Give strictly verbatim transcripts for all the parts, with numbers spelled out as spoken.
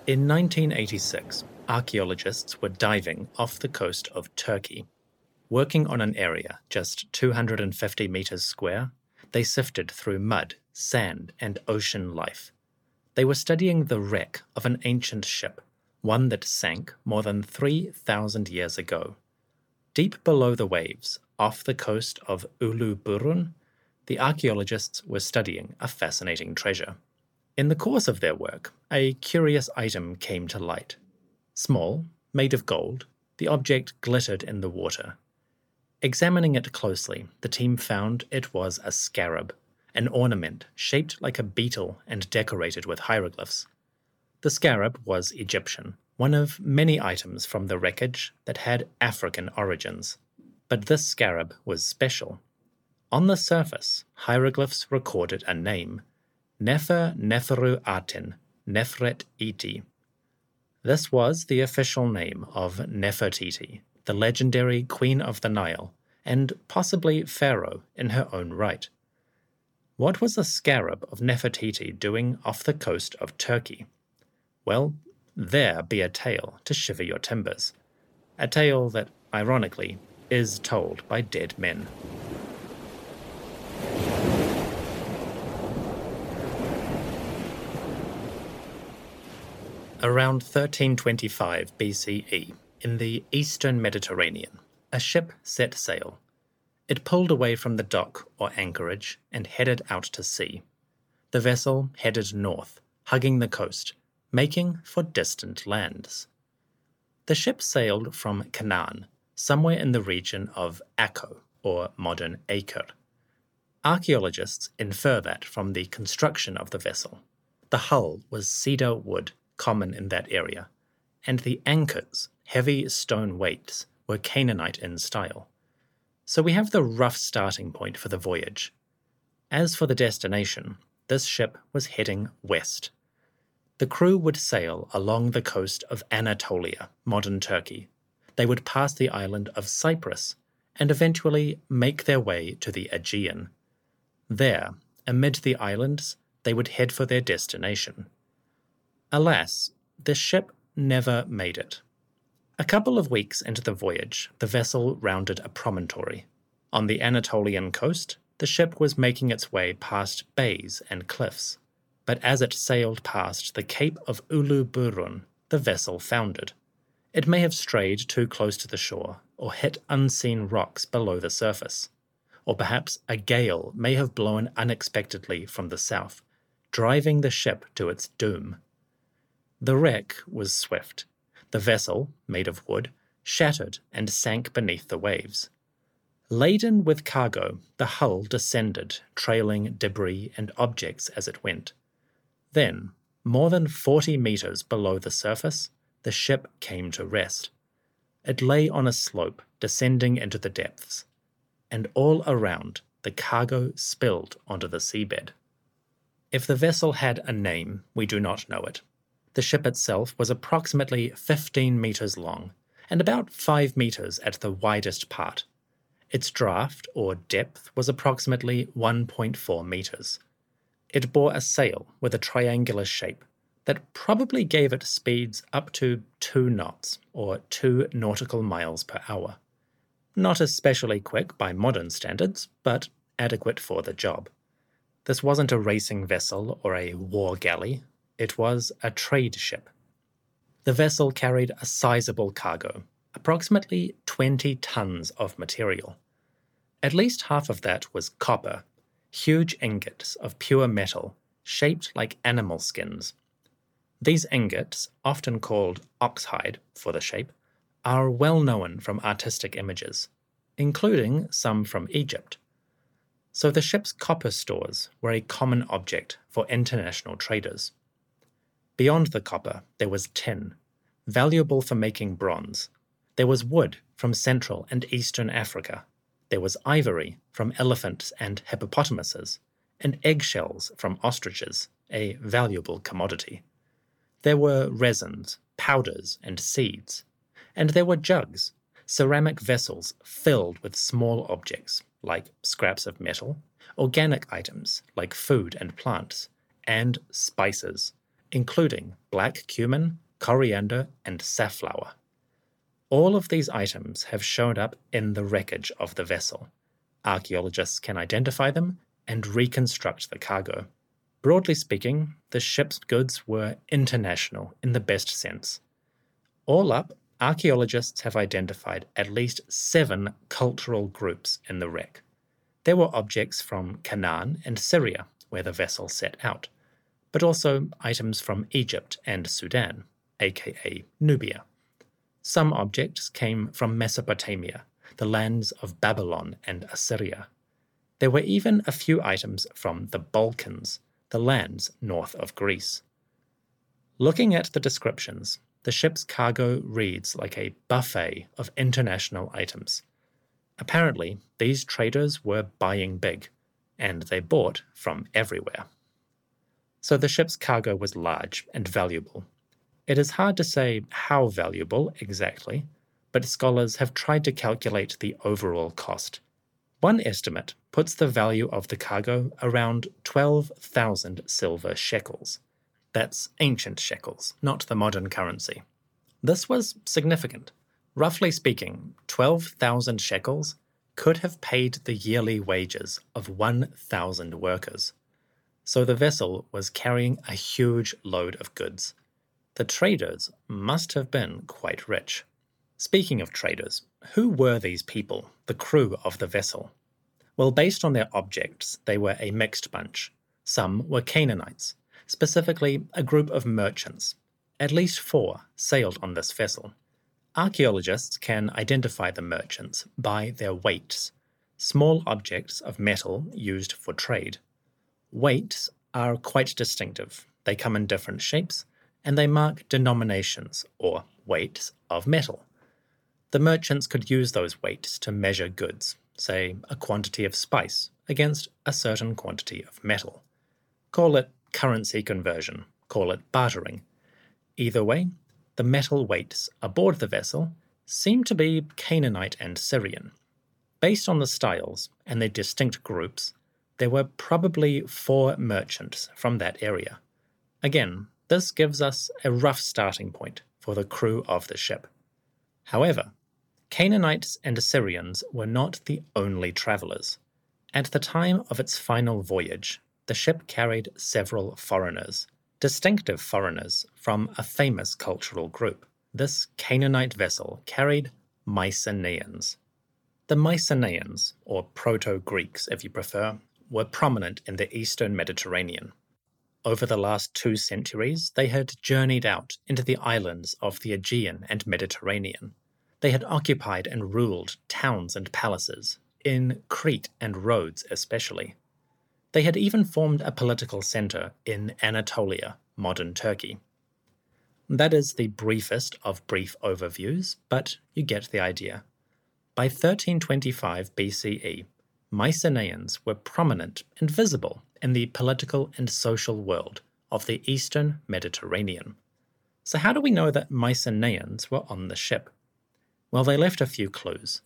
In nineteen eighty-six, archaeologists were diving off the coast of Turkey. Working on an area just two hundred fifty metres square, they sifted through mud, sand, and ocean life. They were studying the wreck of an ancient ship, one that sank more than three thousand years ago. Deep below the waves, off the coast of Ulu Burun, the archaeologists were studying a fascinating treasure. In the course of their work, a curious item came to light. Small, made of gold, the object glittered in the water. Examining it closely, the team found it was a scarab, an ornament shaped like a beetle and decorated with hieroglyphs. The scarab was Egyptian, one of many items from the wreckage that had African origins. But this scarab was special. On the surface, hieroglyphs recorded a name, Nefer Neferu Aten, Nefret Iti. This was the official name of Nefertiti, the legendary Queen of the Nile, and possibly pharaoh in her own right. What was the scarab of Nefertiti doing off the coast of Turkey? Well, there be a tale to shiver your timbers. A tale that, ironically, is told by dead men. Around thirteen twenty-five B C E, in the eastern Mediterranean, a ship set sail. It pulled away from the dock or anchorage and headed out to sea. The vessel headed north, hugging the coast, making for distant lands. The ship sailed from Canaan, somewhere in the region of Akko, or modern Acre. Archaeologists infer that from the construction of the vessel. The hull was cedar wood, common in that area, and the anchors, heavy stone weights, were Canaanite in style. So we have the rough starting point for the voyage. As for the destination, this ship was heading west. The crew would sail along the coast of Anatolia, modern Turkey. They would pass the island of Cyprus and eventually make their way to the Aegean. There, amid the islands, they would head for their destination. Alas, the ship never made it. A couple of weeks into the voyage, the vessel rounded a promontory. On the Anatolian coast, the ship was making its way past bays and cliffs. But as it sailed past the Cape of Ulu Burun, the vessel foundered. It may have strayed too close to the shore, or hit unseen rocks below the surface. Or perhaps a gale may have blown unexpectedly from the south, driving the ship to its doom. The wreck was swift. The vessel, made of wood, shattered and sank beneath the waves. Laden with cargo, the hull descended, trailing debris and objects as it went. Then, more than forty metres below the surface, the ship came to rest. It lay on a slope, descending into the depths, and all around the cargo spilled onto the seabed. If the vessel had a name, we do not know it. The ship itself was approximately fifteen metres long, and about five metres at the widest part. Its draft, or depth, was approximately one point four metres. It bore a sail with a triangular shape that probably gave it speeds up to two knots, or two nautical miles per hour. Not especially quick by modern standards, but adequate for the job. This wasn't a racing vessel or a war galley. It was a trade ship. The vessel carried a sizable cargo, approximately twenty tons of material. At least half of that was copper, huge ingots of pure metal, shaped like animal skins. These ingots, often called oxhide for the shape, are well known from artistic images, including some from Egypt. So the ship's copper stores were a common object for international traders. Beyond the copper, there was tin, valuable for making bronze. There was wood from Central and Eastern Africa. There was ivory from elephants and hippopotamuses, and eggshells from ostriches, a valuable commodity. There were resins, powders, and seeds. And there were jugs, ceramic vessels filled with small objects, like scraps of metal, organic items, like food and plants, and spices, including black cumin, coriander, and safflower. All of these items have shown up in the wreckage of the vessel. Archaeologists can identify them and reconstruct the cargo. Broadly speaking, the ship's goods were international in the best sense. All up, archaeologists have identified at least seven cultural groups in the wreck. There were objects from Canaan and Syria, where the vessel set out, but also items from Egypt and Sudan, aka Nubia. Some objects came from Mesopotamia, the lands of Babylon and Assyria. There were even a few items from the Balkans, the lands north of Greece. Looking at the descriptions, the ship's cargo reads like a buffet of international items. Apparently, these traders were buying big, and they bought from everywhere. So the ship's cargo was large and valuable. It is hard to say how valuable exactly, but scholars have tried to calculate the overall cost. One estimate puts the value of the cargo around twelve thousand silver shekels. That's ancient shekels, not the modern currency. This was significant. Roughly speaking, twelve thousand shekels could have paid the yearly wages of one thousand workers. So the vessel was carrying a huge load of goods. The traders must have been quite rich. Speaking of traders, who were these people, the crew of the vessel? Well, based on their objects, they were a mixed bunch. Some were Canaanites, specifically a group of merchants. At least four sailed on this vessel. Archaeologists can identify the merchants by their weights, small objects of metal used for trade. Weights are quite distinctive. They come in different shapes, and they mark denominations, or weights, of metal. The merchants could use those weights to measure goods, say a quantity of spice against a certain quantity of metal. Call it currency conversion, call it bartering. Either way, the metal weights aboard the vessel seem to be Canaanite and Syrian. Based on the styles and their distinct groups, there were probably four merchants from that area. Again, this gives us a rough starting point for the crew of the ship. However, Canaanites and Assyrians were not the only travellers. At the time of its final voyage, the ship carried several foreigners, distinctive foreigners from a famous cultural group. This Canaanite vessel carried Mycenaeans. The Mycenaeans, or Proto-Greeks if you prefer, were prominent in the eastern Mediterranean. Over the last two centuries, they had journeyed out into the islands of the Aegean and Mediterranean. They had occupied and ruled towns and palaces, in Crete and Rhodes especially. They had even formed a political centre in Anatolia, modern Turkey. That is the briefest of brief overviews, but you get the idea. By thirteen twenty-five B C E, Mycenaeans were prominent and visible in the political and social world of the eastern Mediterranean. So how do we know that Mycenaeans were on the ship? Well, they left a few clues.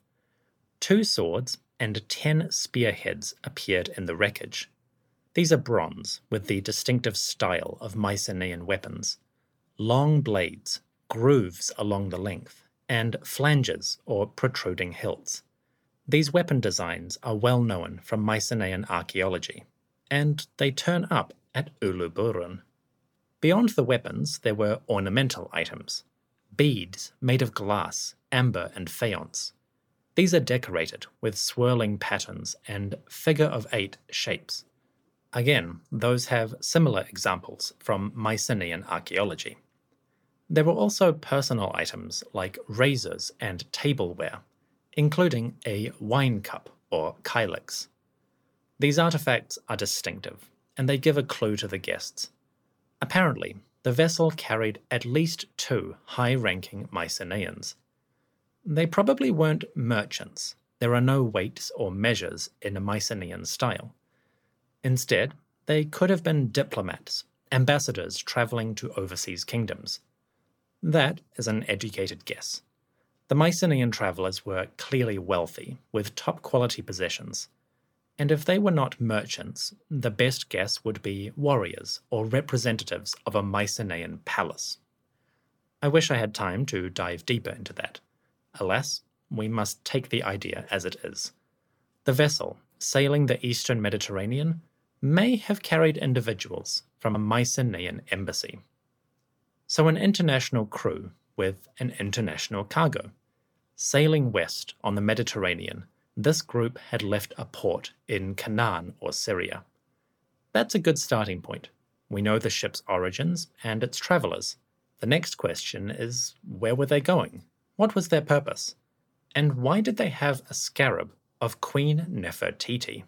Two swords and ten spearheads appeared in the wreckage. These are bronze, with the distinctive style of Mycenaean weapons. Long blades, grooves along the length, and flanges or protruding hilts. These weapon designs are well known from Mycenaean archaeology, and they turn up at Uluburun. Beyond the weapons, there were ornamental items. Beads made of glass, amber, and faience. These are decorated with swirling patterns and figure-of-eight shapes. Again, those have similar examples from Mycenaean archaeology. There were also personal items like razors and tableware, including a wine cup or kylix. These artifacts are distinctive, and they give a clue to the guests. Apparently, the vessel carried at least two high-ranking Mycenaeans. They probably weren't merchants. There are no weights or measures in a Mycenaean style. Instead, they could have been diplomats, ambassadors travelling to overseas kingdoms. That is an educated guess. The Mycenaean travellers were clearly wealthy, with top-quality possessions. And if they were not merchants, the best guess would be warriors or representatives of a Mycenaean palace. I wish I had time to dive deeper into that. Alas, we must take the idea as it is. The vessel, sailing the eastern Mediterranean, may have carried individuals from a Mycenaean embassy. So an international crew with an international cargo. Sailing west on the Mediterranean, this group had left a port in Canaan or Syria. That's a good starting point. We know the ship's origins and its travellers. The next question is, where were they going? What was their purpose? And why did they have a scarab of Queen Nefertiti?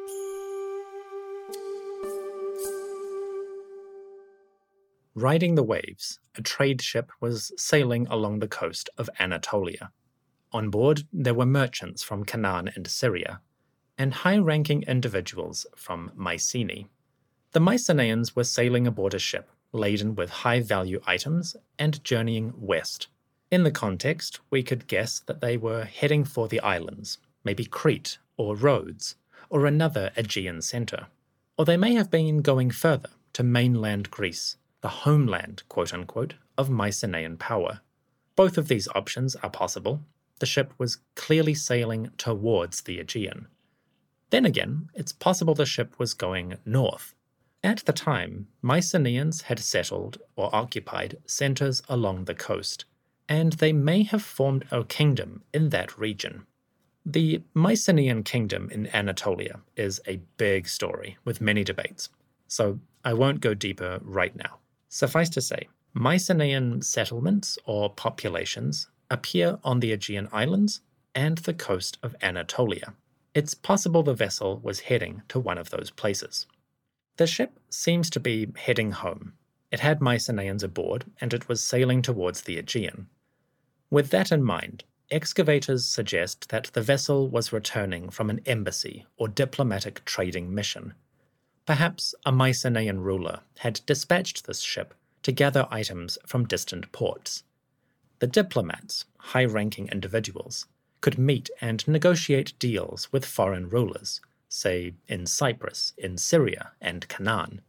Riding the waves, a trade ship was sailing along the coast of Anatolia. On board, there were merchants from Canaan and Syria, and high-ranking individuals from Mycenae. The Mycenaeans were sailing aboard a ship laden with high-value items and journeying west. In the context, we could guess that they were heading for the islands, maybe Crete or Rhodes, or another Aegean centre. Or they may have been going further to mainland Greece, the homeland, quote-unquote, of Mycenaean power. Both of these options are possible. The ship was clearly sailing towards the Aegean. Then again, it's possible the ship was going north. At the time, Mycenaeans had settled or occupied centres along the coast, and they may have formed a kingdom in that region. The Mycenaean kingdom in Anatolia is a big story with many debates, so I won't go deeper right now. Suffice to say, Mycenaean settlements or populations appear on the Aegean Islands and the coast of Anatolia. It's possible the vessel was heading to one of those places. The ship seems to be heading home. It had Mycenaeans aboard, and it was sailing towards the Aegean. With that in mind, excavators suggest that the vessel was returning from an embassy or diplomatic trading mission. Perhaps a Mycenaean ruler had dispatched this ship to gather items from distant ports. The diplomats, high-ranking individuals, could meet and negotiate deals with foreign rulers, say in Cyprus, in Syria, and Canaan.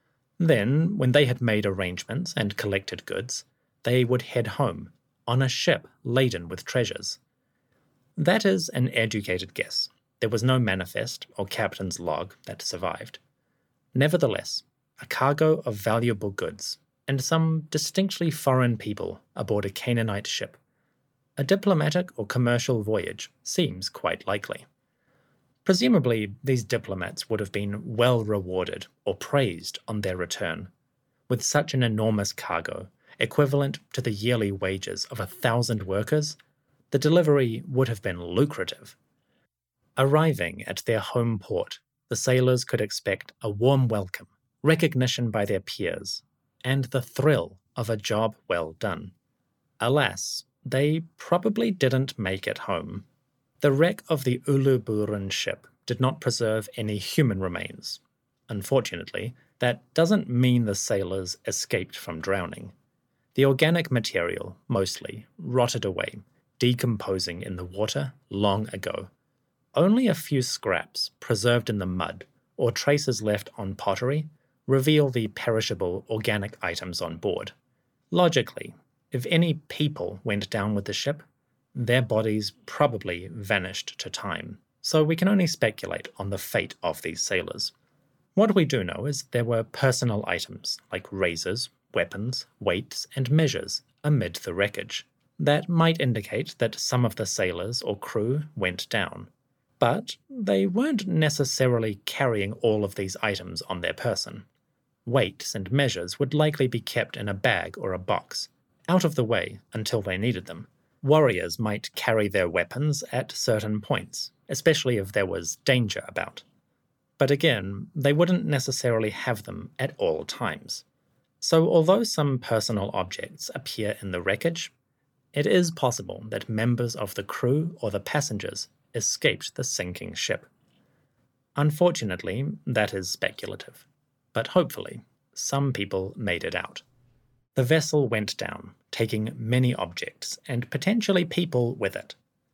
Then, when they had made arrangements and collected goods, they would head home on a ship laden with treasures. That is an educated guess. There was no manifest or captain's log that survived. Nevertheless, a cargo of valuable goods and some distinctly foreign people aboard a Canaanite ship. A diplomatic or commercial voyage seems quite likely. Presumably, these diplomats would have been well rewarded or praised on their return. With such an enormous cargo, equivalent to the yearly wages of a thousand workers, the delivery would have been lucrative. Arriving at their home port, the sailors could expect a warm welcome, recognition by their peers, and the thrill of a job well done. Alas, they probably didn't make it home. The wreck of the Uluburun ship did not preserve any human remains. Unfortunately, that doesn't mean the sailors escaped from drowning. The organic material, mostly, rotted away, decomposing in the water long ago. Only a few scraps, preserved in the mud, or traces left on pottery, reveal the perishable organic items on board. Logically, if any people went down with the ship, their bodies probably vanished to time, so we can only speculate on the fate of these sailors. What we do know is there were personal items, like razors, weapons, weights, and measures, amid the wreckage. That might indicate that some of the sailors or crew went down. But they weren't necessarily carrying all of these items on their person. Weights and measures would likely be kept in a bag or a box, out of the way until they needed them. Warriors might carry their weapons at certain points, especially if there was danger about. But again, they wouldn't necessarily have them at all times. So although some personal objects appear in the wreckage, it is possible that members of the crew or the passengers escaped the sinking ship. Unfortunately, that is speculative, but hopefully, some people made it out. The vessel went down, taking many objects and potentially people with it.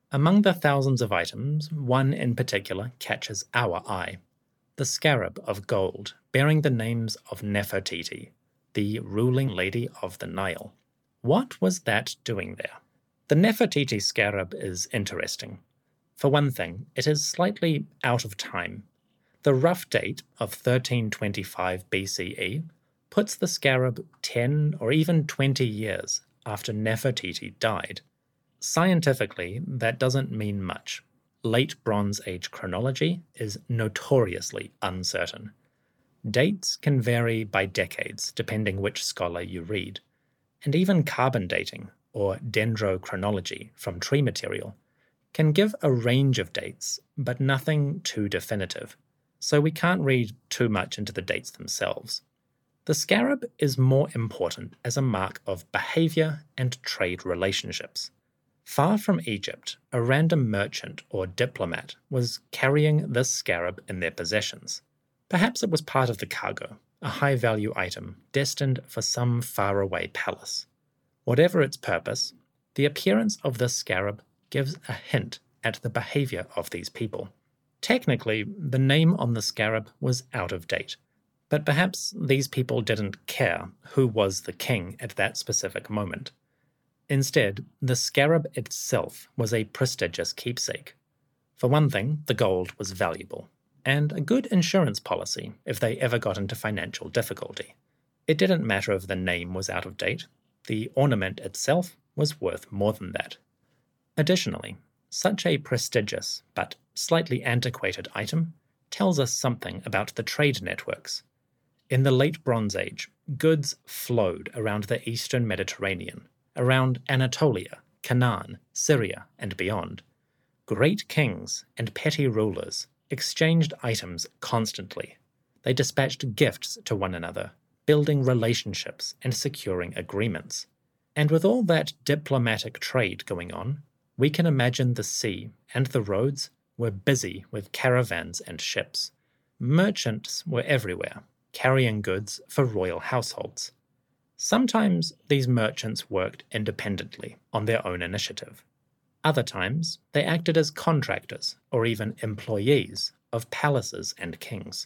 Among the thousands of items, one in particular catches our eye: the scarab of gold bearing the names of Nefertiti, the ruling lady of the Nile. What was that doing there? The Nefertiti scarab is interesting. For one thing, it is slightly out of time. The rough date of thirteen twenty-five B C E puts the scarab ten or even twenty years after Nefertiti died. Scientifically, that doesn't mean much. Late Bronze Age chronology is notoriously uncertain. Dates can vary by decades depending which scholar you read, and even carbon dating, or dendrochronology from tree material, can give a range of dates, but nothing too definitive, so we can't read too much into the dates themselves. The scarab is more important as a mark of behavior and trade relationships. Far from Egypt, a random merchant or diplomat was carrying this scarab in their possessions. Perhaps it was part of the cargo, a high-value item destined for some faraway palace. Whatever its purpose, the appearance of this scarab gives a hint at the behavior of these people. Technically, the name on the scarab was out of date, but perhaps these people didn't care who was the king at that specific moment. Instead, the scarab itself was a prestigious keepsake. For one thing, the gold was valuable, and a good insurance policy if they ever got into financial difficulty. It didn't matter if the name was out of date, the ornament itself was worth more than that. Additionally, such a prestigious but slightly antiquated item tells us something about the trade networks. In the late Bronze Age, goods flowed around the eastern Mediterranean, around Anatolia, Canaan, Syria, and beyond. Great kings and petty rulers exchanged items constantly. They dispatched gifts to one another, building relationships and securing agreements. And with all that diplomatic trade going on, we can imagine the sea and the roads were busy with caravans and ships. Merchants were everywhere, carrying goods for royal households. Sometimes these merchants worked independently on their own initiative. Other times, they acted as contractors or even employees of palaces and kings.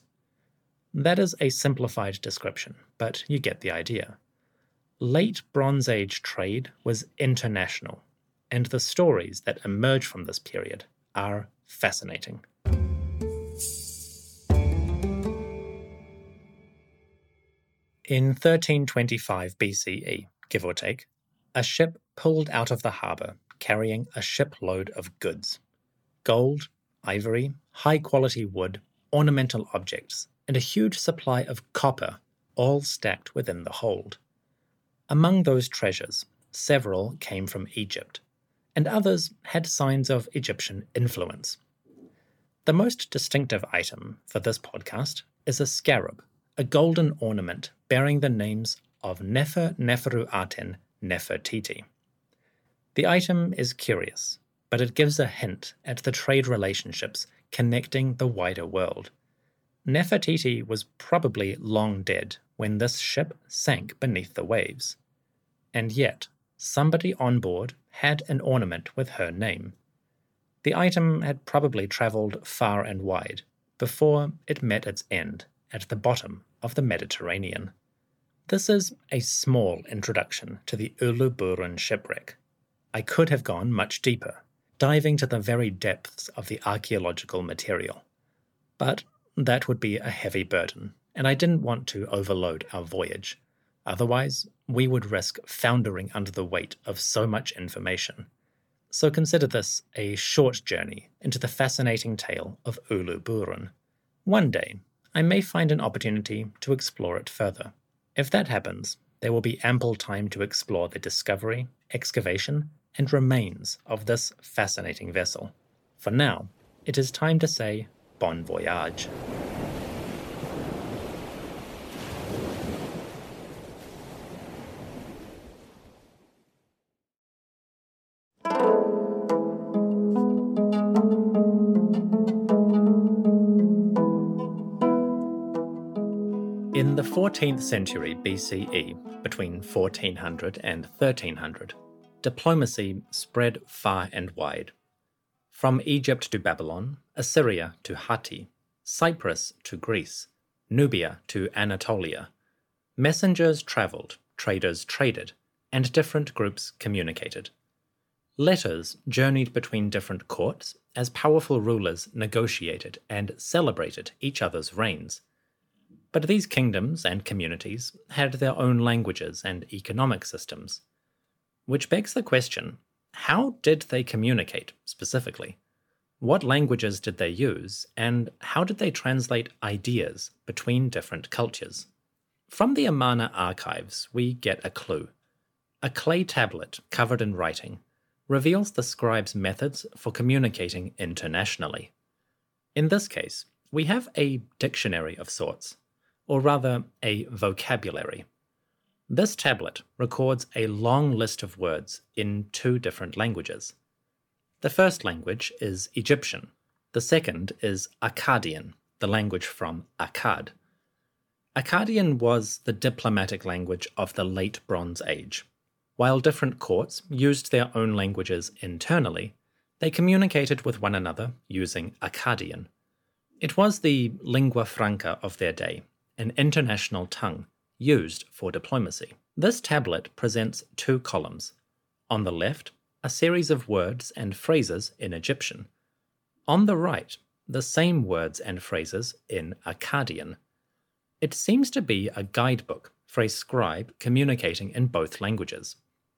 That is a simplified description, but you get the idea. Late Bronze Age trade was international, and the stories that emerge from this period are fascinating. In thirteen twenty-five B C E, give or take, a ship pulled out of the harbour carrying a shipload of goods. Gold, ivory, high-quality wood, ornamental objects, and a huge supply of copper, all stacked within the hold. Among those treasures, several came from Egypt, and others had signs of Egyptian influence. The most distinctive item for this podcast is a scarab, a golden ornament bearing the names of Nefer Neferu Aten Nefertiti. The item is curious, but it gives a hint at the trade relationships connecting the wider world. Nefertiti was probably long dead when this ship sank beneath the waves. And yet, somebody on board had an ornament with her name. The item had probably travelled far and wide before it met its end at the bottom of the Mediterranean. This is a small introduction to the Uluburun shipwreck. I could have gone much deeper, diving to the very depths of the archaeological material. But that would be a heavy burden, and I didn't want to overload our voyage. Otherwise, we would risk foundering under the weight of so much information. So consider this a short journey into the fascinating tale of Uluburun. One day, I may find an opportunity to explore it further. If that happens, there will be ample time to explore the discovery, excavation, and remains of this fascinating vessel. For now, it is time to say bon voyage. In the fourteenth century B C E, between fourteen hundred and thirteen hundred, diplomacy spread far and wide. From Egypt to Babylon, Assyria to Hatti, Cyprus to Greece, Nubia to Anatolia, messengers travelled, traders traded, and different groups communicated. Letters journeyed between different courts as powerful rulers negotiated and celebrated each other's reigns. But these kingdoms and communities had their own languages and economic systems. Which begs the question, how did they communicate specifically? What languages did they use, and how did they translate ideas between different cultures? From the Amarna archives, we get a clue. A clay tablet covered in writing reveals the scribe's methods for communicating internationally. In this case, we have a dictionary of sorts, or rather a vocabulary. This tablet records a long list of words in two different languages. The first language is Egyptian. The second is Akkadian, the language from Akkad. Akkadian was the diplomatic language of the late Bronze Age. While different courts used their own languages internally, they communicated with one another using Akkadian. It was the lingua franca of their day, an international tongue used for diplomacy. This tablet presents two columns. On the left, a series of words and phrases in Egyptian. On the right, the same words and phrases in Akkadian. It seems to be a guidebook for a scribe communicating in both languages.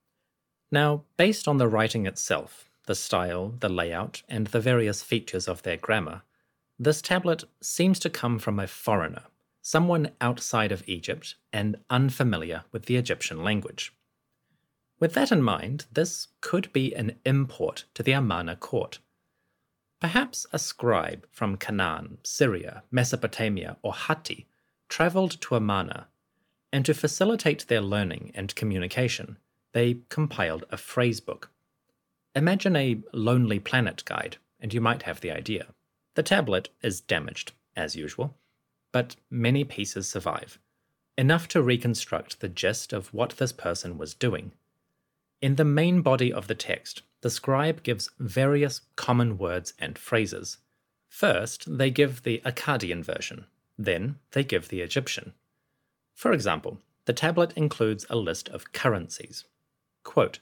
Now, based on the writing itself, the style, the layout, and the various features of their grammar, this tablet seems to come from a foreigner, someone outside of Egypt and unfamiliar with the Egyptian language. With that in mind, this could be an import to the Amarna court. Perhaps a scribe from Canaan, Syria, Mesopotamia, or Hatti travelled to Amarna, and to facilitate their learning and communication, they compiled a phrase book. Imagine a Lonely Planet guide, and you might have the idea. The tablet is damaged, as usual, but many pieces survive, enough to reconstruct the gist of what this person was doing. In the main body of the text, the scribe gives various common words and phrases. First, they give the Akkadian version, then they give the Egyptian. For example, the tablet includes a list of currencies. Quote,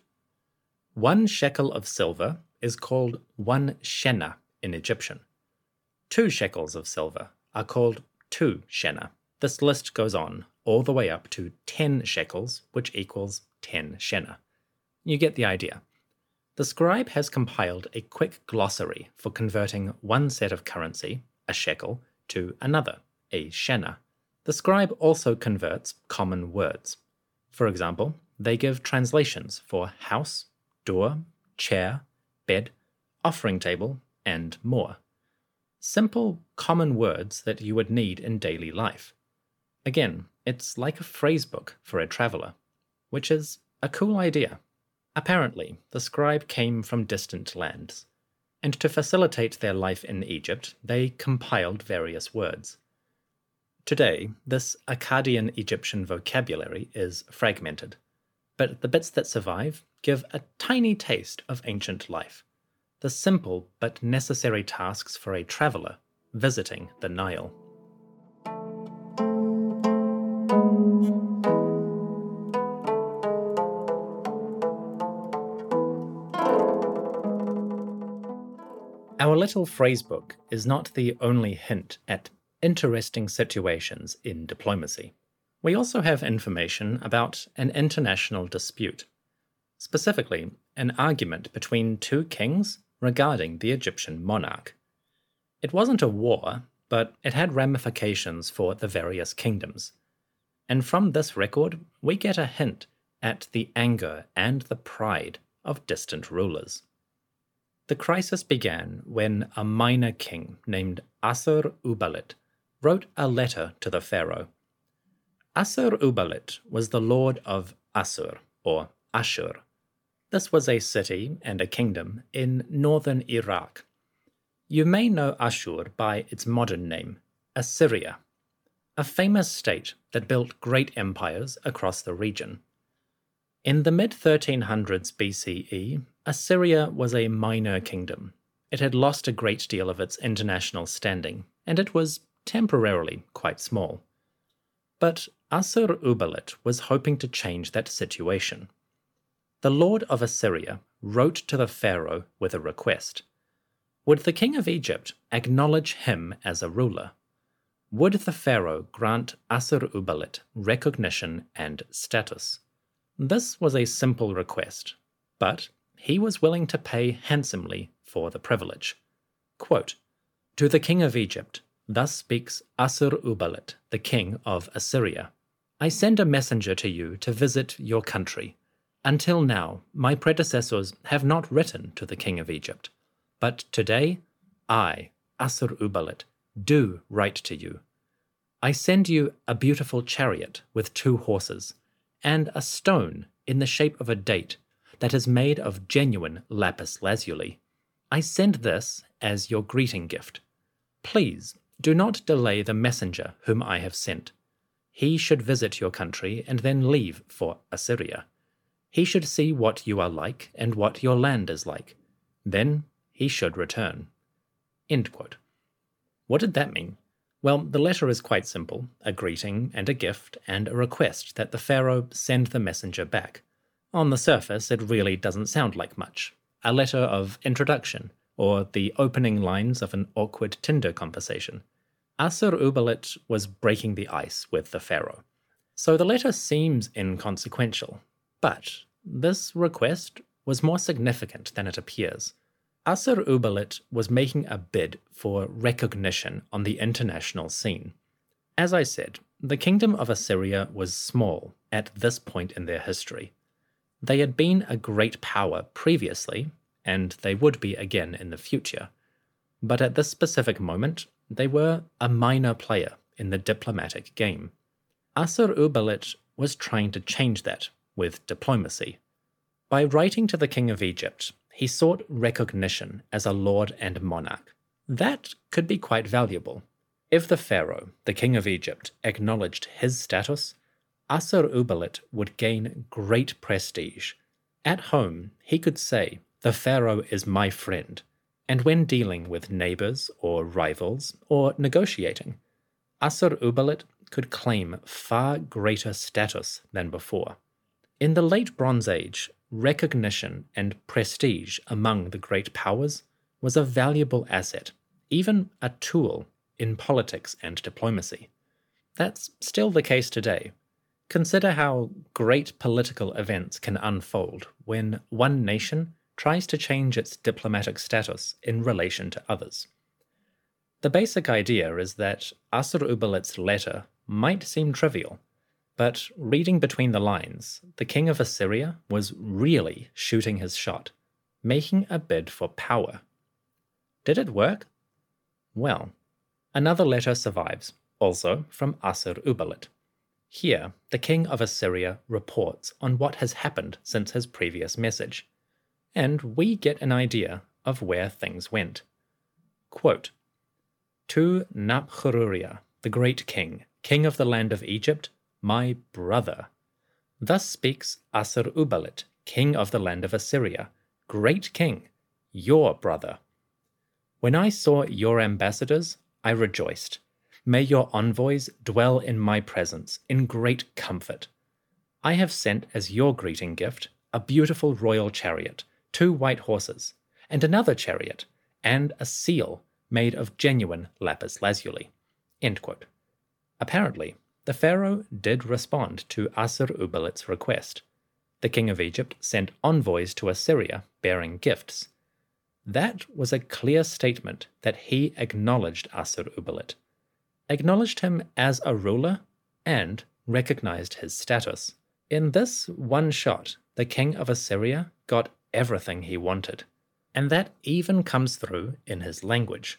one shekel of silver is called one shena in Egyptian. Two shekels of silver are called two shena. This list goes on all the way up to ten shekels, which equals ten shena. You get the idea. The scribe has compiled a quick glossary for converting one set of currency, a shekel, to another, a shena. The scribe also converts common words. For example, they give translations for house, door, chair, bed, offering table, and more. Simple, common words that you would need in daily life. Again, it's like a phrase book for a traveller, which is a cool idea. Apparently, the scribe came from distant lands, and to facilitate their life in Egypt, they compiled various words. Today, this Akkadian Egyptian vocabulary is fragmented, but the bits that survive give a tiny taste of ancient life, the simple but necessary tasks for a traveller visiting the Nile. Our little phrasebook is not the only hint at interesting situations in diplomacy. We also have information about an international dispute, specifically an argument between two kings regarding the Egyptian monarch. It wasn't a war, but it had ramifications for the various kingdoms. And from this record, we get a hint at the anger and the pride of distant rulers. The crisis began when a minor king named Assur-uballit wrote a letter to the pharaoh. Assur-uballit was the lord of Assur, or Ashur. This was a city and a kingdom in northern Iraq. You may know Ashur by its modern name, Assyria, a famous state that built great empires across the region. In the mid thirteen hundreds B C E, Assyria was a minor kingdom. it had lost a great deal of its international standing, and it was temporarily quite small. But Assur-uballit was hoping to change that situation. The Lord of Assyria wrote to the pharaoh with a request. Would the king of Egypt acknowledge him as a ruler? Would the pharaoh grant Assur-uballit recognition and status? This was a simple request, but he was willing to pay handsomely for the privilege. Quote, "To the king of Egypt, thus speaks Assur-uballit, the king of Assyria. I send a messenger to you to visit your country. Until now, my predecessors have not written to the king of Egypt. But today, I, Assur-uballit, do write to you. I send you a beautiful chariot with two horses, and a stone in the shape of a date that is made of genuine lapis lazuli. I send this as your greeting gift. Please do not delay the messenger whom I have sent. He should visit your country and then leave for Assyria. He should see what you are like and what your land is like. Then he should return." End quote. What did that mean? Well, the letter is quite simple, a greeting and a gift and a request that the pharaoh send the messenger back. On the surface, it really doesn't sound like much. A letter of introduction, or the opening lines of an awkward Tinder conversation. Assur-uballit was breaking the ice with the pharaoh. So the letter seems inconsequential, but this request was more significant than it appears. Assur-uballit was making a bid for recognition on the international scene. As I said, the kingdom of Assyria was small at this point in their history. They had been a great power previously, and they would be again in the future. But at this specific moment, they were a minor player in the diplomatic game. Assur-uballit was trying to change that with diplomacy. By writing to the king of Egypt, he sought recognition as a lord and monarch. That could be quite valuable. If the pharaoh, the king of Egypt, acknowledged his status, Assur-uballit would gain great prestige. At home, he could say, "The pharaoh is my friend," and when dealing with neighbors or rivals or negotiating, Assur-uballit could claim far greater status than before. In the late Bronze Age, recognition and prestige among the great powers was a valuable asset, even a tool in politics and diplomacy. That's still the case today. Consider how great political events can unfold when one nation tries to change its diplomatic status in relation to others. The basic idea is that Assur-uballit's letter might seem trivial, but reading between the lines, the king of Assyria was really shooting his shot, making a bid for power. Did it work? Well, another letter survives, also from Assur-uballit. Here, the king of Assyria reports on what has happened since his previous message, and we get an idea of where things went. Quote, "To Nabkhururya, the great king, king of the land of Egypt, my brother. Thus speaks Assur-uballit, king of the land of Assyria, great king, your brother. When I saw your ambassadors, I rejoiced. May your envoys dwell in my presence in great comfort. I have sent as your greeting gift a beautiful royal chariot, two white horses, and another chariot, and a seal made of genuine lapis lazuli." End quote. Apparently, the pharaoh did respond to Assur-uballit's request. The king of Egypt sent envoys to Assyria bearing gifts. That was a clear statement that he acknowledged Assur-uballit, acknowledged him as a ruler, and recognized his status. In this one shot, the king of Assyria got everything he wanted, and that even comes through in his language.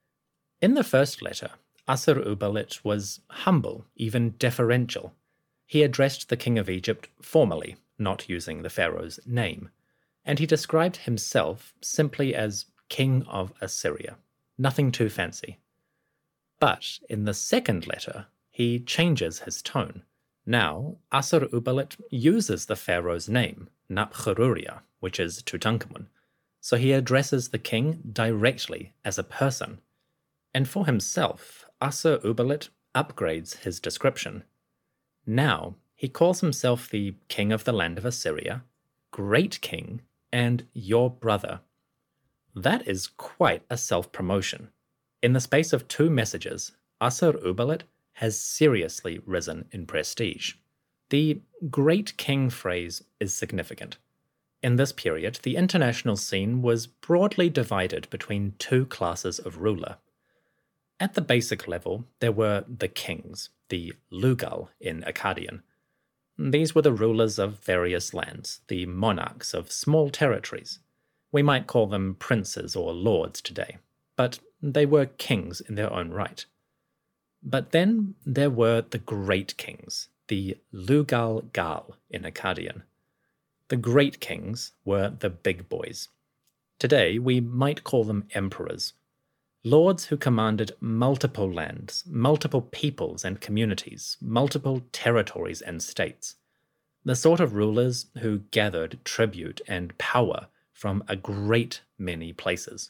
In the first letter, Assur-uballit was humble, even deferential. He addressed the king of Egypt formally, not using the pharaoh's name, and he described himself simply as king of Assyria. Nothing too fancy. But in the second letter, he changes his tone. Now, Assur-uballit uses the pharaoh's name, Nabkhururya, which is Tutankhamun. so he addresses the king directly as a person. And for himself, Assur-uballit upgrades his description. Now, he calls himself the king of the land of Assyria, great king, and your brother. That is quite a self-promotion. In the space of two messages, Assur-uballit has seriously risen in prestige. The great king phrase is significant. In this period, the international scene was broadly divided between two classes of ruler. At the basic level, there were the kings, the Lugal in Akkadian. These were the rulers of various lands, the monarchs of small territories. We might call them princes or lords today, but they were kings in their own right. But then there were the great kings, the Lugal Gal in Akkadian. The great kings were the big boys. Today we might call them emperors. Lords who commanded multiple lands, multiple peoples and communities, multiple territories and states. The sort of rulers who gathered tribute and power from a great many places.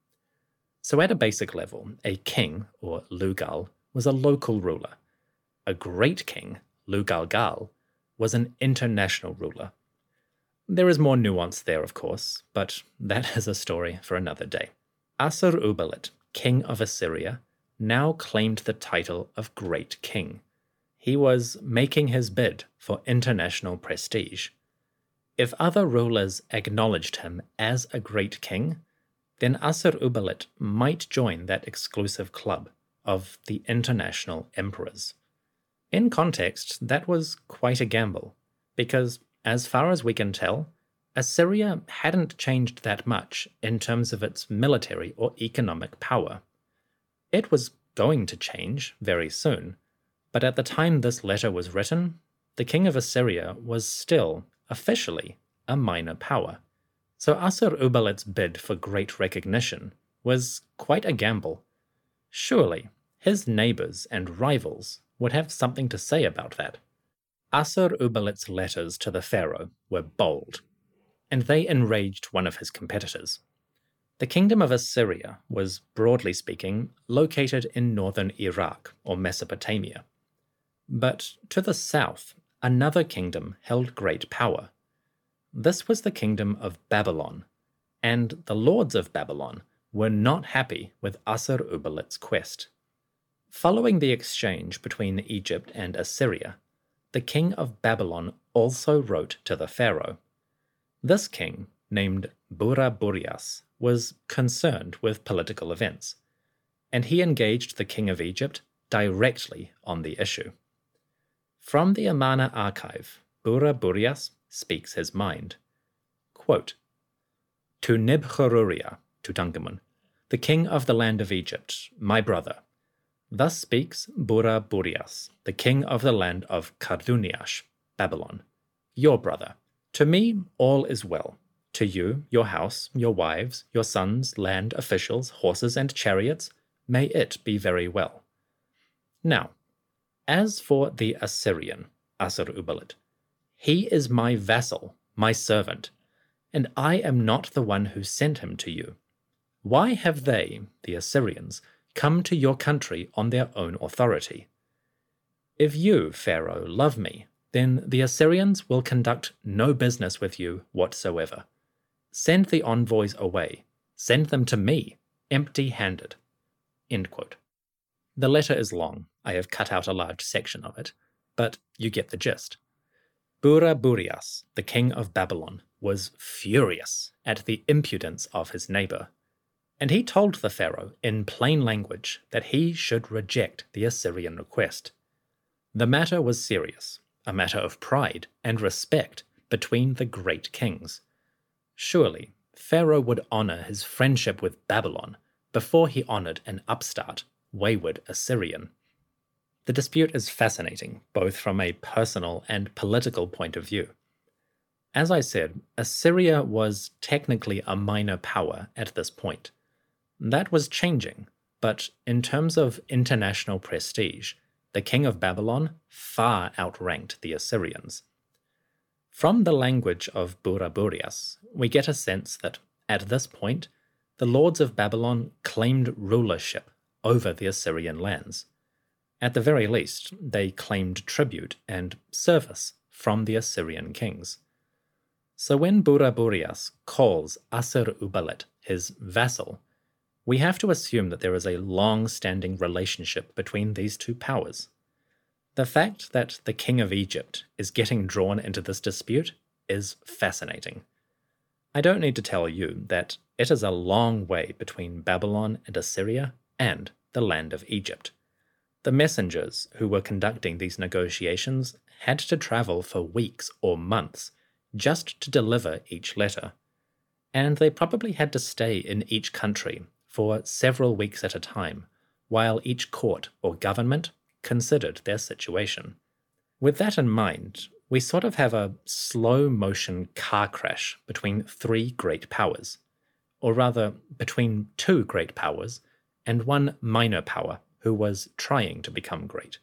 So at a basic level, a king, or Lugal, was a local ruler. A great king, Lugal Gal, was an international ruler. There is more nuance there, of course, but that is a story for another day. Assur-uballit, king of Assyria, now claimed the title of Great King. He was making his bid for international prestige. If other rulers acknowledged him as a great king, then Assur-uballit might join that exclusive club of the international emperors. In context, that was quite a gamble, because as far as we can tell, Assyria hadn't changed that much in terms of its military or economic power. It was going to change very soon, but at the time this letter was written, the king of Assyria was still, officially, a minor power. So Assur-uballit's bid for great recognition was quite a gamble. Surely, his neighbors and rivals would have something to say about that. Assur-uballit's letters to the pharaoh were bold, and they enraged one of his competitors. The kingdom of Assyria was, broadly speaking, located in northern Iraq or Mesopotamia. But to the south, another kingdom held great power. This was the kingdom of Babylon, and the lords of Babylon were not happy with Assur-uballit's quest. Following the exchange between Egypt and Assyria, the king of Babylon also wrote to the pharaoh. This king, named Bura-Burias, was concerned with political events, and he engaged the king of Egypt directly on the issue. From the Amarna archive, Bura-Burias speaks his mind. Quote, "To Nib-Kharuria, Tutankhamun, the king of the land of Egypt, my brother, thus speaks Bura-Burias, the king of the land of Karduniash, Babylon, your brother. To me all is well. To you, your house, your wives, your sons, land, officials, horses, and chariots, may it be very well. Now, as for the Assyrian, Assur-uballit, he is my vassal, my servant, and I am not the one who sent him to you. Why have they, the Assyrians, come to your country on their own authority? If you, Pharaoh, love me, then the Assyrians will conduct no business with you whatsoever. Send the envoys away. Send them to me, empty-handed." End quote. The letter is long. I have cut out a large section of it, but you get the gist. Bura-Burias, the king of Babylon, was furious at the impudence of his neighbor, and he told the pharaoh in plain language that he should reject the Assyrian request. The matter was serious, a matter of pride and respect between the great kings. Surely, Pharaoh would honor his friendship with Babylon before he honored an upstart, wayward Assyrian. The dispute is fascinating, both from a personal and political point of view. As I said, Assyria was technically a minor power at this point. That was changing, but in terms of international prestige, the king of Babylon far outranked the Assyrians. From the language of Bura-Burias, we get a sense that At this point, the lords of Babylon claimed rulership over the Assyrian lands. At the very least, they claimed tribute and service from the Assyrian kings. So when Buraburias calls Assur-uballit his vassal, we have to assume that there is a long-standing relationship between these two powers. The fact that the king of Egypt is getting drawn into this dispute is fascinating. I don't need to tell you that it is a long way between Babylon and Assyria and the land of Egypt. The messengers who were conducting these negotiations had to travel for weeks or months just to deliver each letter, and they probably had to stay in each country for several weeks at a time, while each court or government considered their situation. With that in mind, we sort of have a slow-motion car crash between three great powers, or rather, between two great powers and one minor power who was trying to become great.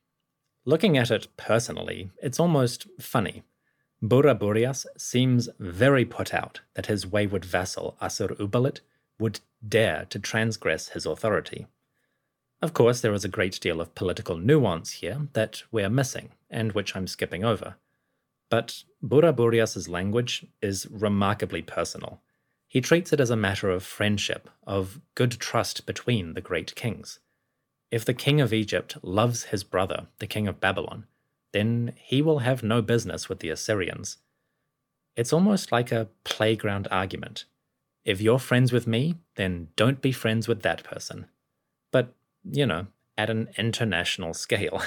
Looking at it personally, it's almost funny. Buraburias seems very put out that his wayward vassal Assur-uballit would dare to transgress his authority. Of course, there is a great deal of political nuance here that we're missing, and which I'm skipping over. But Buraburias' language is remarkably personal. He treats it as a matter of friendship, of good trust between the great kings. If the king of Egypt loves his brother, the king of Babylon, then he will have no business with the Assyrians. It's almost like a playground argument. If you're friends with me, then don't be friends with that person. But, you know, at an international scale.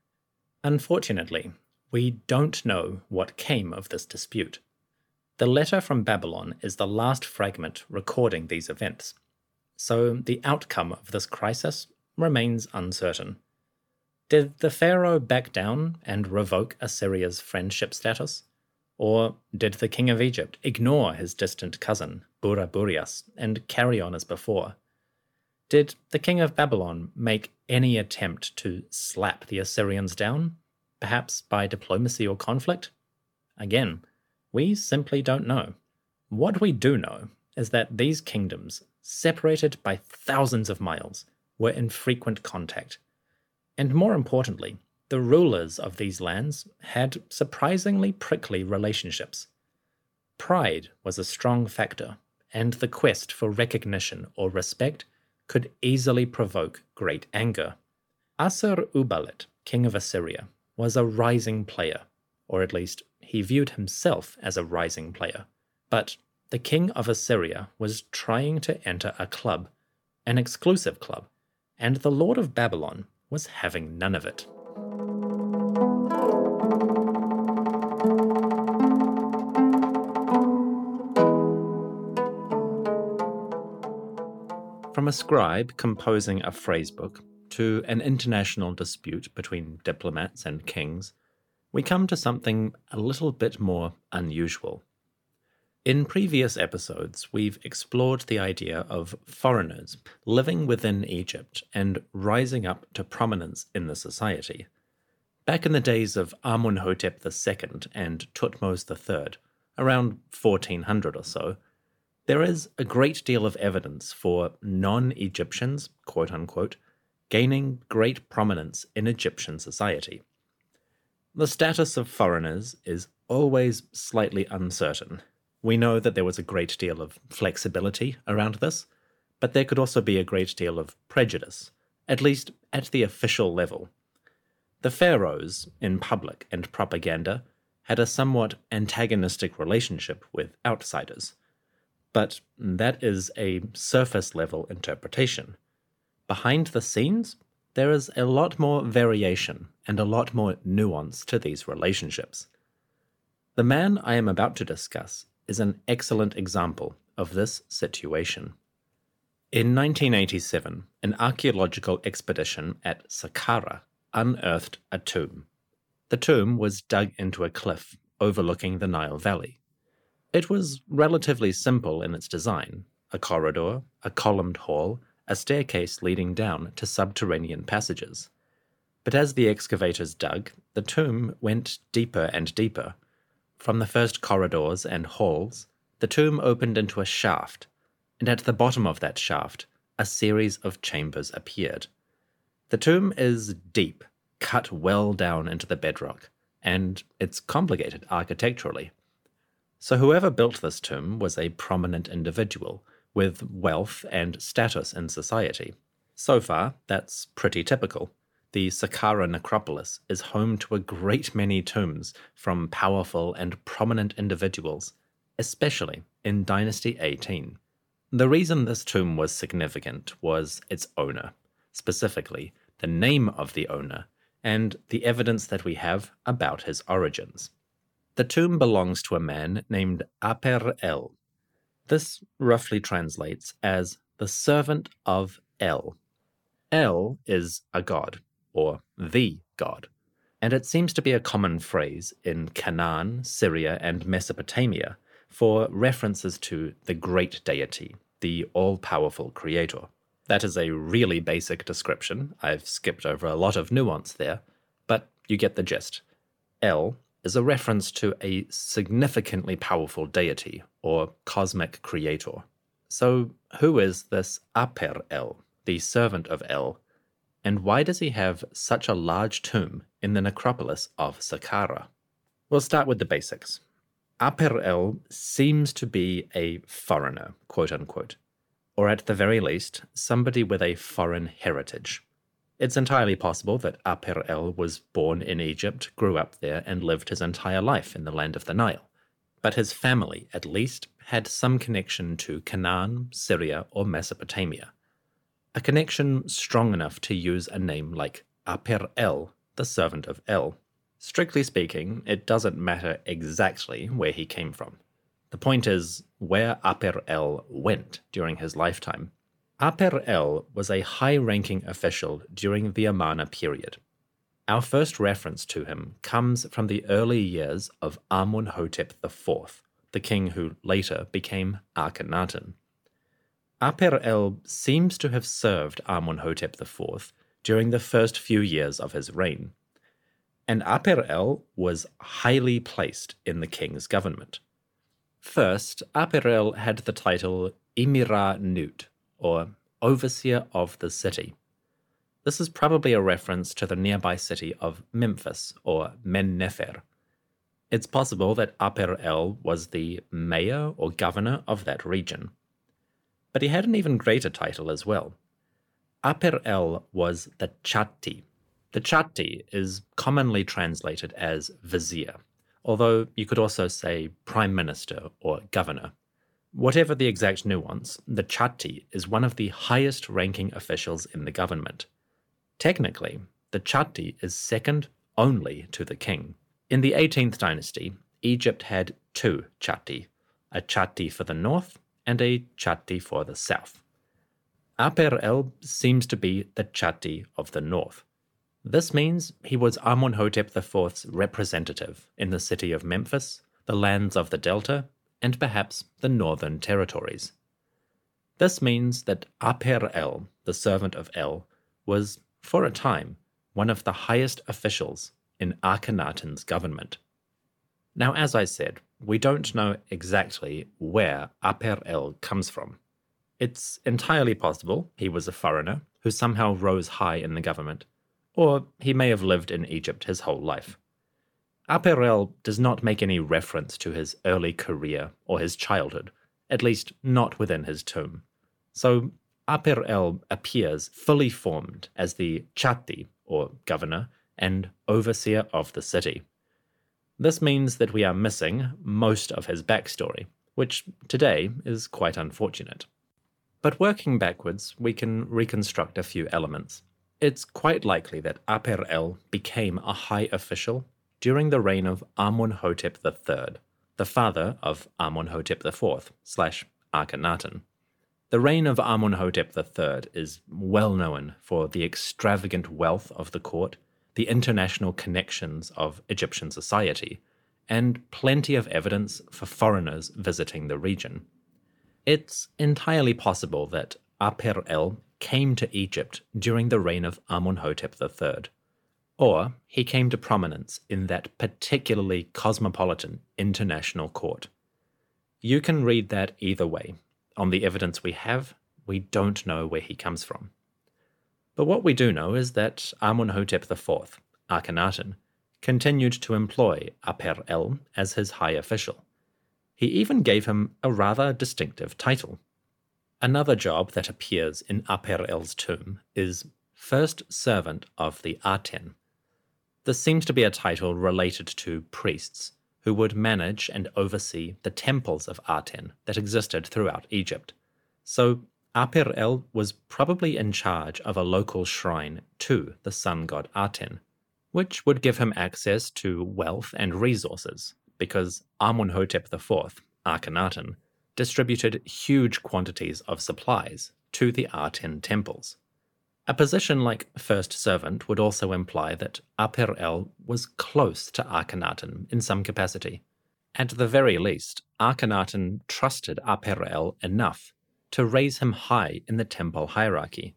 Unfortunately, we don't know what came of this dispute. The letter from Babylon is the last fragment recording these events, so the outcome of this crisis remains uncertain. Did the pharaoh back down and revoke Assyria's friendship status? Or did the king of Egypt ignore his distant cousin, Buraburias, and carry on as before? Did the king of Babylon make any attempt to slap the Assyrians down, perhaps by diplomacy or conflict? Again, we simply don't know. What we do know is that these kingdoms, separated by thousands of miles, were in frequent contact. And more importantly, the rulers of these lands had surprisingly prickly relationships. Pride was a strong factor, and the quest for recognition or respect could easily provoke great anger. Assur-uballit, king of Assyria, was a rising player, or at least he viewed himself as a rising player. But the king of Assyria was trying to enter a club, an exclusive club, and the lord of Babylon was having none of it. From a scribe composing a phrasebook to an international dispute between diplomats and kings, we come to something a little bit more unusual. In previous episodes, we've explored the idea of foreigners living within Egypt and rising up to prominence in the society. Back in the days of Amunhotep the Second and Thutmose the Third, around fourteen hundred or so, there is a great deal of evidence for non-Egyptians, quote-unquote, gaining great prominence in Egyptian society. The status of foreigners is always slightly uncertain. We know that there was a great deal of flexibility around this, but there could also be a great deal of prejudice, at least at the official level. The pharaohs, in public and propaganda, had a somewhat antagonistic relationship with outsiders. But that is a surface-level interpretation. Behind the scenes, there is a lot more variation and a lot more nuance to these relationships. The man I am about to discuss is an excellent example of this situation. In nineteen eighty-seven, an archaeological expedition at Saqqara unearthed a tomb. The tomb was dug into a cliff overlooking the Nile Valley. It was relatively simple in its design: a corridor, a columned hall, a staircase leading down to subterranean passages. But as the excavators dug, the tomb went deeper and deeper. From the first corridors and halls, the tomb opened into a shaft, and at the bottom of that shaft, a series of chambers appeared. The tomb is deep, cut well down into the bedrock, and it's complicated architecturally. So whoever built this tomb was a prominent individual with wealth and status in society. So far, that's pretty typical. The Saqqara necropolis is home to a great many tombs from powerful and prominent individuals, especially in Dynasty eighteen. The reason this tomb was significant was its owner, specifically the name of the owner, and the evidence that we have about his origins. The tomb belongs to a man named Aper-El. This roughly translates as the servant of El. El is a god, or the god, and it seems to be a common phrase in Canaan, Syria, and Mesopotamia for references to the great deity, the all-powerful creator. That is a really basic description. I've skipped over a lot of nuance there, but you get the gist. El is a reference to a significantly powerful deity, or cosmic creator. So who is this Aper-El, the servant of El, and why does he have such a large tomb in the necropolis of Saqqara? We'll start with the basics. Aper-El seems to be a foreigner, quote-unquote, or at the very least, somebody with a foreign heritage. It's entirely possible that Aper-El was born in Egypt, grew up there, and lived his entire life in the land of the Nile. But his family, at least, had some connection to Canaan, Syria, or Mesopotamia. A connection strong enough to use a name like Aper-El, the servant of El. Strictly speaking, it doesn't matter exactly where he came from. The point is where Aper-El went during his lifetime. Aper-El was a high-ranking official during the Amarna period. Our first reference to him comes from the early years of Amun-hotep the fourth, the king who later became Akhenaten. Aper-El seems to have served Amun-hotep the fourth during the first few years of his reign, and Aper-El was highly placed in the king's government. First, Aper-El had the title Emira Nut, or Overseer of the City. This is probably a reference to the nearby city of Memphis, or Men-Nefer. It's possible that Aper-El was the mayor or governor of that region. But he had an even greater title as well. Aper-El was the Chatti. The Chatti is commonly translated as vizier, although you could also say prime minister or governor. Whatever the exact nuance, the Chatti is one of the highest-ranking officials in the government. Technically, the Chatti is second only to the king. In the eighteenth dynasty, Egypt had two Chatti, a Chatti for the north and a Chatti for the south. Aper-El seems to be the Chatti of the north. This means he was Amun-hotep the fourth's representative in the city of Memphis, the lands of the Delta, and perhaps the northern territories. This means that Aper-El, the servant of El, was, for a time, one of the highest officials in Akhenaten's government. Now, as I said, we don't know exactly where Aper-El comes from. It's entirely possible he was a foreigner who somehow rose high in the government, or he may have lived in Egypt his whole life. Aper-El does not make any reference to his early career or his childhood, at least not within his tomb. So Aper-El appears fully formed as the Chatti, or governor, and overseer of the city. This means that we are missing most of his backstory, which today is quite unfortunate. But working backwards, we can reconstruct a few elements. It's quite likely that Aper-El became a high official during the reign of Amun-hotep the third, the father of Amun-hotep the fourth slash Akhenaten. The reign of Amun-hotep the third is well known for the extravagant wealth of the court, the international connections of Egyptian society, and plenty of evidence for foreigners visiting the region. It's entirely possible that Aper-El came to Egypt during the reign of Amun-hotep the third, or he came to prominence in that particularly cosmopolitan international court. You can read that either way. On the evidence we have, we don't know where he comes from. But what we do know is that Amenhotep the fourth, Akhenaten, continued to employ Aper-El as his high official. He even gave him a rather distinctive title. Another job that appears in Aper-El's tomb is First Servant of the Aten. This seems to be a title related to priests who would manage and oversee the temples of Aten that existed throughout Egypt. So Aper-El was probably in charge of a local shrine to the sun god Aten, which would give him access to wealth and resources, because Amenhotep the fourth, Akhenaten, distributed huge quantities of supplies to the Aten temples. A position like First Servant would also imply that Aper-El was close to Akhenaten in some capacity. At the very least, Akhenaten trusted Aper-El enough to raise him high in the temple hierarchy.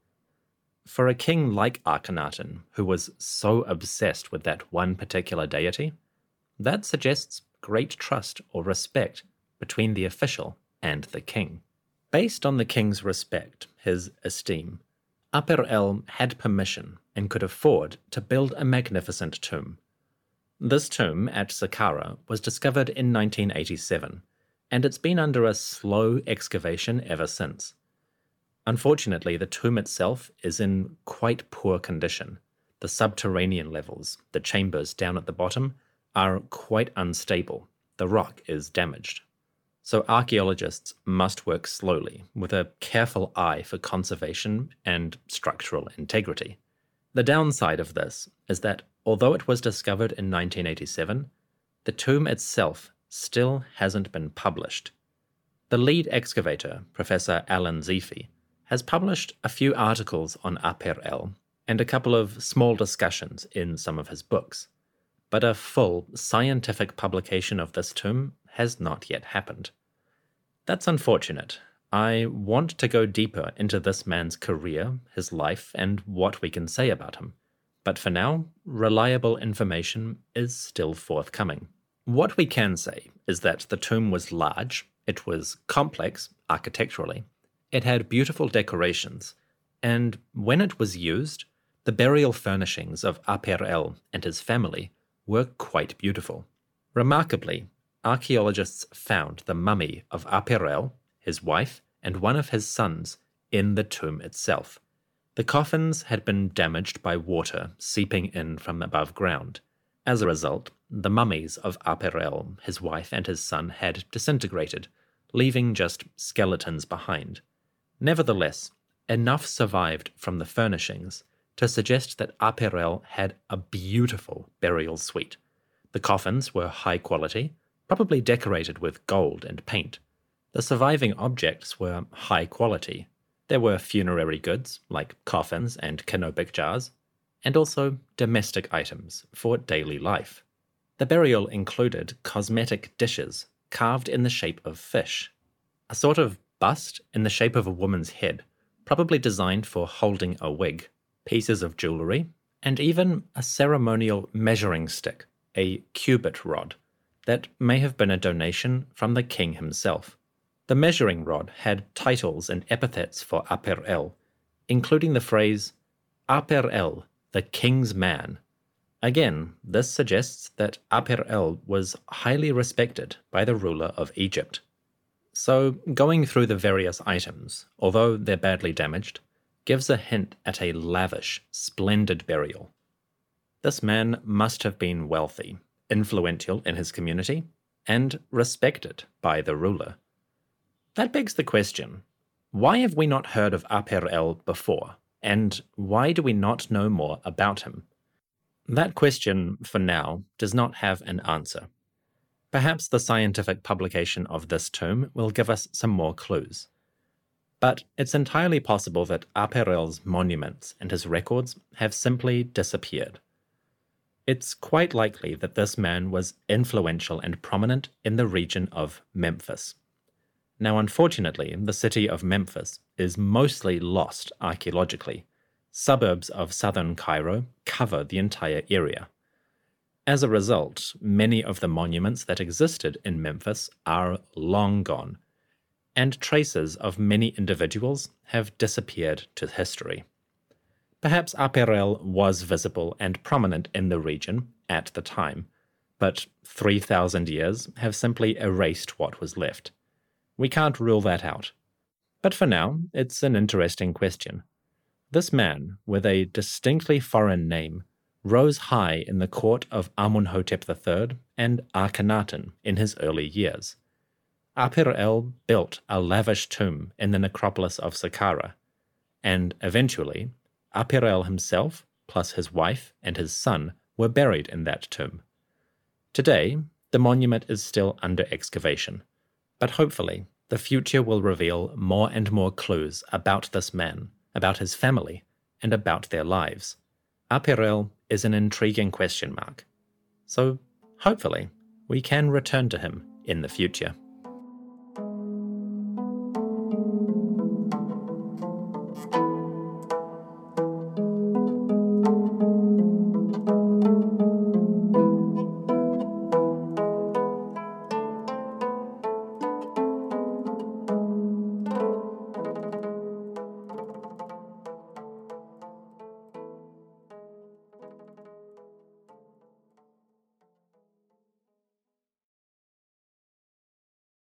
For a king like Akhenaten, who was so obsessed with that one particular deity, that suggests great trust or respect between the official and the king. Based on the king's respect, his esteem, Aper-El had permission and could afford to build a magnificent tomb. This tomb at Saqqara was discovered in nineteen eighty-seven, and it's been under a slow excavation ever since. Unfortunately, the tomb itself is in quite poor condition. The subterranean levels, the chambers down at the bottom, are quite unstable. The rock is damaged. So archaeologists must work slowly, with a careful eye for conservation and structural integrity. The downside of this is that although it was discovered in nineteen eighty-seven, the tomb itself still hasn't been published. The lead excavator, Professor Alan Zeefi, has published a few articles on Aper-El and a couple of small discussions in some of his books, but a full scientific publication of this tomb has not yet happened. That's unfortunate. I want to go deeper into this man's career, his life, and what we can say about him. But for now, reliable information is still forthcoming. What we can say is that the tomb was large, it was complex architecturally, it had beautiful decorations, and when it was used, the burial furnishings of Aper-El and his family were quite beautiful. Remarkably, archaeologists found the mummy of Aper-El, his wife, and one of his sons in the tomb itself. The coffins had been damaged by water seeping in from above ground. As a result, the mummies of Aper-El, his wife, and his son had disintegrated, leaving just skeletons behind. Nevertheless, enough survived from the furnishings to suggest that Aper-El had a beautiful burial suite. The coffins were high quality, probably decorated with gold and paint. The surviving objects were high quality. There were funerary goods, like coffins and canopic jars, and also domestic items for daily life. The burial included cosmetic dishes carved in the shape of fish, a sort of bust in the shape of a woman's head, probably designed for holding a wig, pieces of jewelry, and even a ceremonial measuring stick, a cubit rod, that may have been a donation from the king himself. The measuring rod had titles and epithets for Aper-El, including the phrase, Aper-El, the king's man. Again, this suggests that Aper-El was highly respected by the ruler of Egypt. So, going through the various items, although they're badly damaged, gives a hint at a lavish, splendid burial. This man must have been wealthy, influential in his community, and respected by the ruler. That begs the question, why have we not heard of Aper-El before, and why do we not know more about him? That question, for now, does not have an answer. Perhaps the scientific publication of this tomb will give us some more clues. But it's entirely possible that Aper-El's monuments and his records have simply disappeared. It's quite likely that this man was influential and prominent in the region of Memphis. Now, unfortunately, the city of Memphis is mostly lost archaeologically. Suburbs of southern Cairo cover the entire area. As a result, many of the monuments that existed in Memphis are long gone, and traces of many individuals have disappeared to history. Perhaps Aperel was visible and prominent in the region at the time, but three thousand years have simply erased what was left. We can't rule that out. But for now, it's an interesting question. This man, with a distinctly foreign name, rose high in the court of Amunhotep the third and Akhenaten in his early years. Aper-el built a lavish tomb in the necropolis of Saqqara, and eventually, Aper-el himself, plus his wife and his son, were buried in that tomb. Today, the monument is still under excavation, but hopefully the future will reveal more and more clues about this man, about his family, and about their lives. Aper-el is an intriguing question mark, so hopefully we can return to him in the future.